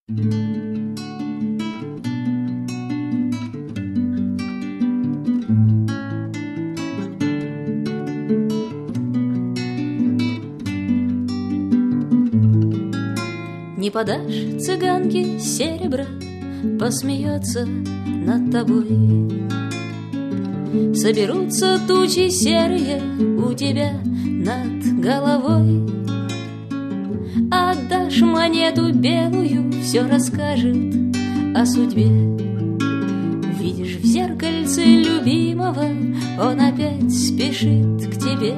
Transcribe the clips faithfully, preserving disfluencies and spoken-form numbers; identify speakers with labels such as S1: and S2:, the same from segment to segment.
S1: Не подашь цыганке серебра, посмеется над тобой. Соберутся тучи серые у тебя над головой. Отдашь монету белую, все расскажет о судьбе. Видишь в зеркальце любимого, он опять спешит к тебе.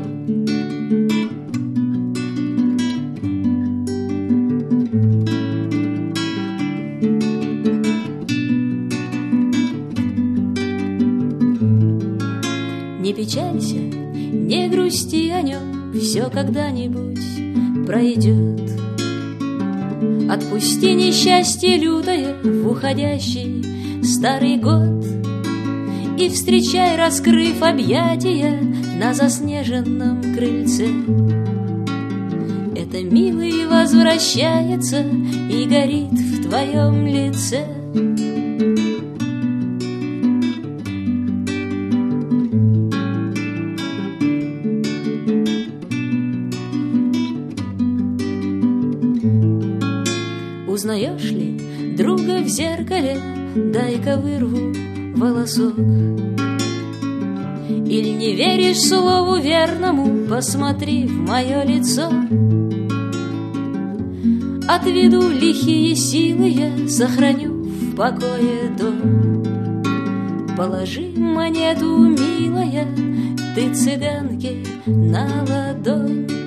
S1: Не печалься, не грусти о нем, все когда-нибудь пройдет. Отпусти несчастье лютое в уходящий старый год и встречай, раскрыв объятия на заснеженном крыльце. Это милый возвращается и горит в твоем лице. Узнаешь ли друга в зеркале? Дай-ка вырву волосок. Или не веришь слову верному? Посмотри в мое лицо. Отведу лихие силы я, сохраню в покое дом. Положи монету, милая, ты цыганке на ладонь.